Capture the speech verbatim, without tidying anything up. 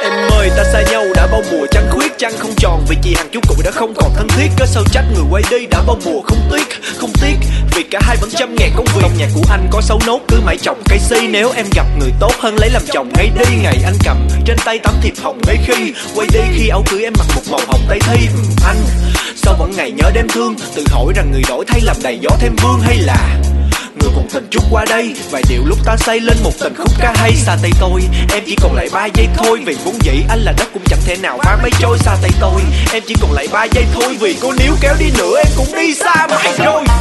Em ơi ta xa nhau đã bao mùa trăng khuyết, trăng không tròn vì chị hàng chú cụ đã không còn thân thiết. Cớ sao trách người quay đi đã bao mùa không tiếc, không tiếc vì cả hai vẫn chăm ngàn công việc. Trong nhà của anh có xấu nốt cứ mãi trồng cây si. Nếu em gặp người tốt hơn lấy làm chồng ngay đi. Ngày anh cầm trên tay tấm thiệp hồng đôi khi quay đi, khi áo cưới em mặc một màu hồng tây thi. ừ, Anh sao vẫn ngày nhớ đêm thương, tự hỏi rằng người đổi thay làm đầy gió thêm vương, hay là người một tình chút qua đây. Vài điều lúc ta xây lên một tình khúc ca hay. Xa tay tôi em chỉ còn lại ba giây thôi, vì vốn dĩ anh là đất cũng chẳng thể nào phá mấy trôi. Xa tay tôi em chỉ còn lại ba giây thôi, vì cô níu kéo đi nữa em cũng đi xa mãi rồi.